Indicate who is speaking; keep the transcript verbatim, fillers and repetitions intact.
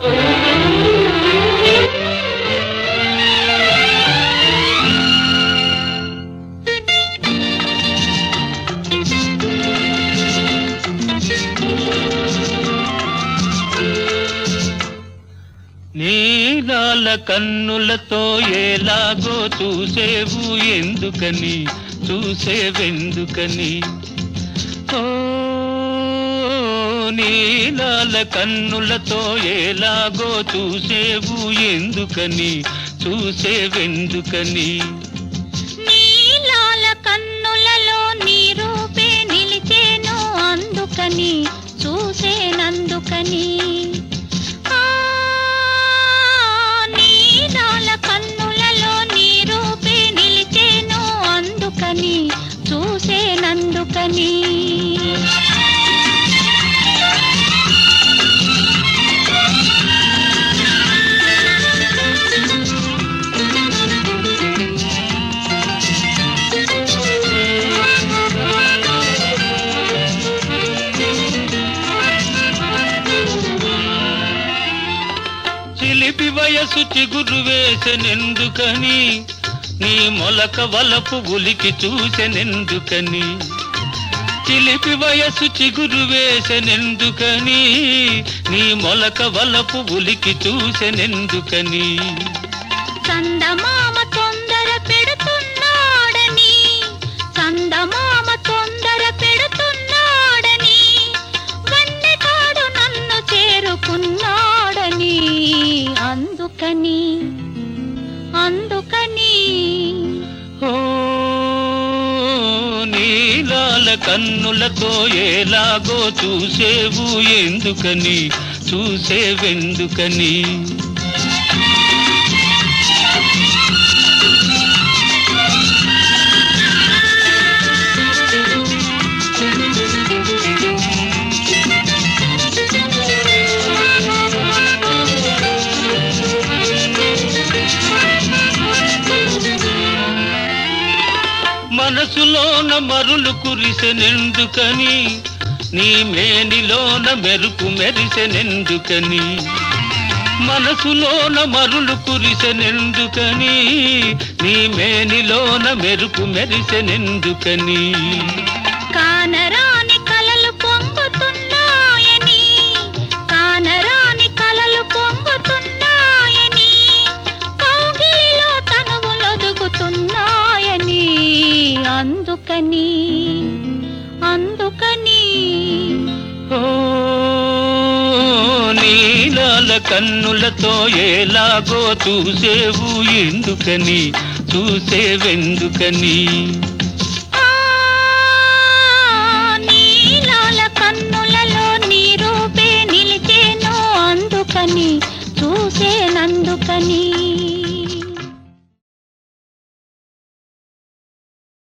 Speaker 1: నీలాల కన్నులతో ఎలాగో చూసేవు ఎందుకని చూసేవెందుకని ఓ నీలాల కన్నులతో ఎలాగో చూసేవు ఎందుకని చూసేవెందుకని
Speaker 2: నీలాల కన్నులలో నీ రూపే నిలిచేను అందుకని చూసేనందుకని చూసేనందుకని
Speaker 1: చిలిపి వయసు చిగురు వేసెనెందుకని నీ మొలక వలపు ఉలికి చూసెనెందుకని చిలిపి వయసు చిగురు వేసెనెందుకని నీ మొలక వలపు ఉలికి చూసెనెందుకని
Speaker 2: చందమామ తొందర పెడుతున్నాడని చందమామ తొందర పెడుతున్నాడని వన్నెకాడు నన్ను చేరుకున్నాడని అందుకని అందుకని
Speaker 1: ఓ నీలాల కన్నులతో ఎలాగో చూసేవు ఎందుకని చూసేవెందుకని మనసులోన మరులు కురిసెనెందుకని నీ మేనిలోన మెరుపు మెరిసెనెందుకని మనసులోన మరులు కురిసెనెందుకని నీ మేనిలోన మెరుపు మెరిసెనెందుకని
Speaker 2: కానరాని కలలు పొంగుతున్నాయని కానరాని కలలు పొంగుతున్నాయని కౌగిలిలో తనువులొదుగుతున్నాయని అందుకని అందుకని
Speaker 1: ఓ నీలాల కన్నులతో ఎలాగో చూసేవు ఎందుకని చూసేవెందుకని
Speaker 2: నీలాల కన్నులలో నీ రూపే నిలిచేను అందుకని చూసేనందుకని